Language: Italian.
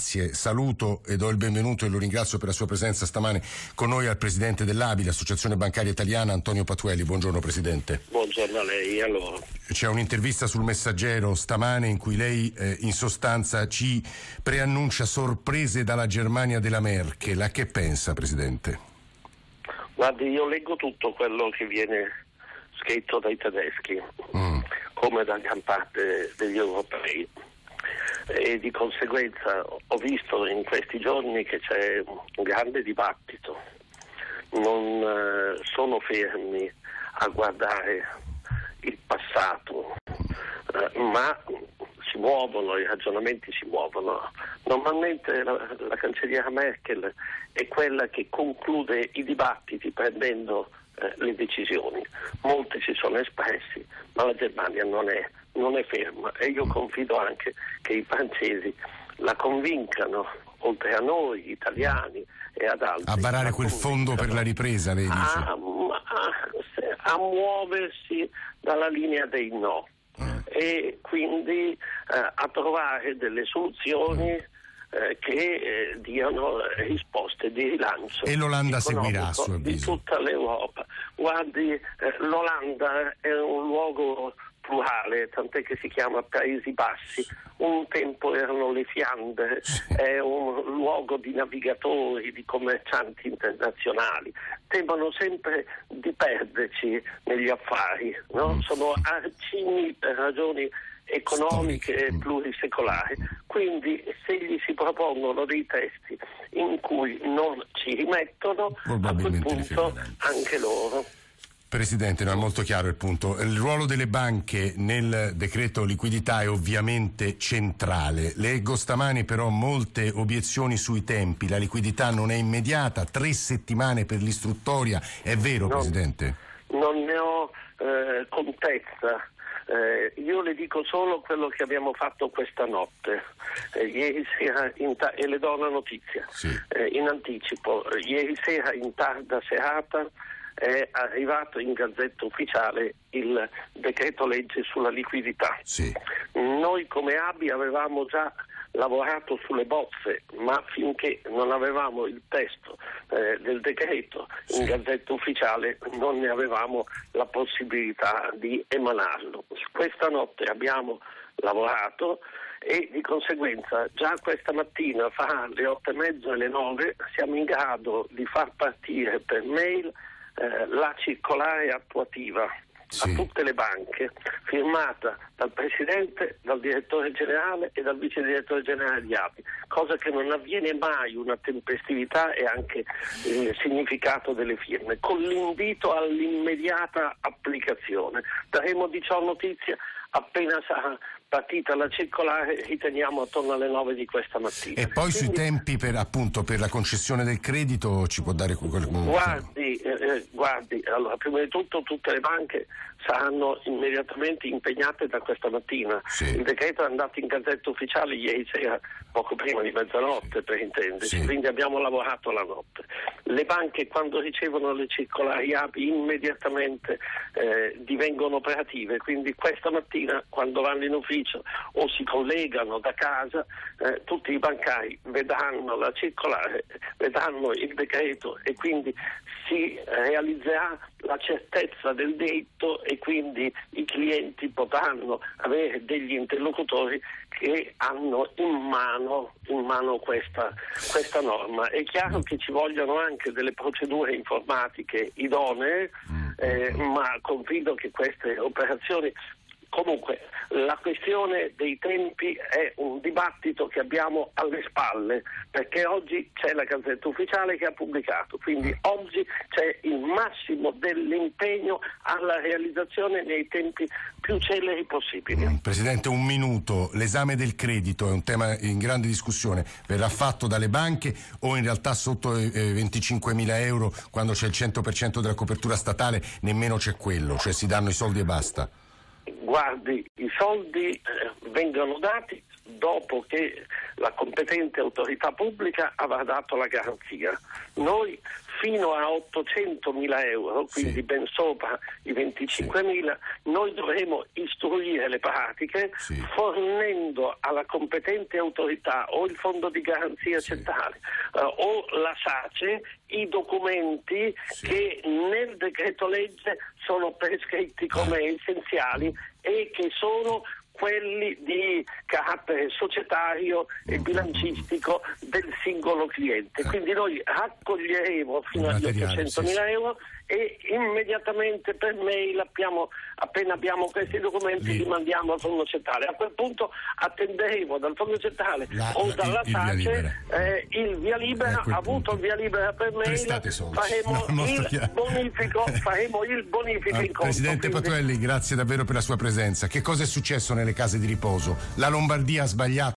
Grazie, saluto e do il benvenuto e lo ringrazio per la sua presenza stamane con noi al presidente dell'ABI, l'Associazione Bancaria Italiana, Antonio Patuelli. Buongiorno Presidente. Buongiorno a lei. Allora, c'è un'intervista sul Messaggero stamane in cui lei in sostanza ci preannuncia sorprese dalla Germania della Merkel. A che pensa, Presidente? Guardi, io leggo tutto quello che viene scritto dai tedeschi, come da gran parte degli europei, e di conseguenza ho visto in questi giorni che c'è un grande dibattito. Non sono fermi a guardare il passato, ma si muovono, i ragionamenti si muovono. Normalmente la cancelliera Merkel è quella che conclude i dibattiti prendendo le decisioni. Molti si sono espressi, ma la Germania non è ferma, e io confido anche che i francesi la convincano, oltre a noi italiani e ad altri, a varare quel fondo per la ripresa, lei dice? A muoversi dalla linea dei no e quindi a trovare delle soluzioni che diano risposte di rilancio. E l'Olanda seguirà, a suo avviso? Di tutta l'Europa. Guardi, l'Olanda è un luogo plurale, tant'è che si chiama Paesi Bassi. Un tempo erano le Fiandre, è un luogo di navigatori, di commercianti internazionali. Temono sempre di perderci negli affari, no? Sono arcigni per ragioni economiche e plurisecolari. Quindi se gli si propongono dei testi in cui non ci rimettono, a quel punto anche loro. Presidente, no, è molto chiaro il punto. Il ruolo delle banche nel decreto liquidità è ovviamente centrale. Leggo stamani però molte obiezioni sui tempi. La liquidità non è immediata, 3 settimane per l'istruttoria. È vero, Presidente? Non ne ho contezza. Io le dico solo quello che abbiamo fatto questa notte. Ieri sera e le do una notizia in anticipo. Ieri sera in tarda serata è arrivato in Gazzetta Ufficiale il decreto legge sulla liquidità. Noi come ABI avevamo già lavorato sulle bozze, ma finché non avevamo il testo del decreto in Gazzetta Ufficiale non ne avevamo la possibilità di emanarlo. Questa notte abbiamo lavorato e di conseguenza già questa mattina fra le 8:30 e le 9 siamo in grado di far partire per mail la circolare attuativa a tutte le banche, firmata dal Presidente, dal Direttore Generale e dal Vice Direttore Generale di ABI, cosa che non avviene mai, una tempestività e anche il significato delle firme, con l'invito all'immediata applicazione. Daremo di ciò notizia appena sarà partita la circolare, riteniamo attorno alle 9 di questa mattina. E poi sui tempi per la concessione del credito ci può dare Guardi, allora prima di tutto tutte le banche saranno immediatamente impegnate da questa mattina. Il decreto è andato in Gazzetta Ufficiale ieri sera, poco prima di mezzanotte per intenderci, quindi abbiamo lavorato la notte. Le banche quando ricevono le circolari ABI immediatamente divengono operative, quindi questa mattina quando vanno in ufficio o si collegano da casa, tutti i bancari vedranno la circolare, vedranno il decreto e quindi si realizzerà la certezza del diritto e quindi i clienti potranno avere degli interlocutori che hanno in mano questa norma. È chiaro che ci vogliono anche delle procedure informatiche idonee, ma confido che queste operazioni. Comunque, la questione dei tempi è un dibattito che abbiamo alle spalle, perché oggi c'è la Gazzetta Ufficiale che ha pubblicato, quindi oggi c'è il massimo dell'impegno alla realizzazione nei tempi più celeri possibili. Presidente, un minuto. L'esame del credito è un tema in grande discussione. Verrà fatto dalle banche o in realtà sotto 25.000 euro, quando c'è il 100% della copertura statale, nemmeno c'è quello, cioè si danno i soldi e basta? Guardi, i soldi vengono dati dopo che la competente autorità pubblica avrà dato la garanzia. Noi fino a 800.000 euro, quindi ben sopra i 25.000, noi dovremo istruire le pratiche fornendo alla competente autorità o il fondo di garanzia centrale o la SACE i documenti che nel decreto legge sono prescritti come essenziali e che sono quelli di carattere societario e bilancistico del singolo cliente. Quindi noi raccoglieremo fino agli 800.000 euro e immediatamente per mail appena abbiamo questi documenti li mandiamo al Fondo Centrale. A quel punto attenderemo dal Fondo Centrale o dalla SACE il via libera, avuto il via libera per mail, faremo il bonifico in conto. Presidente Patuelli, grazie davvero per la sua presenza. Che cosa è successo nelle case di riposo? La Lombardia ha sbagliato?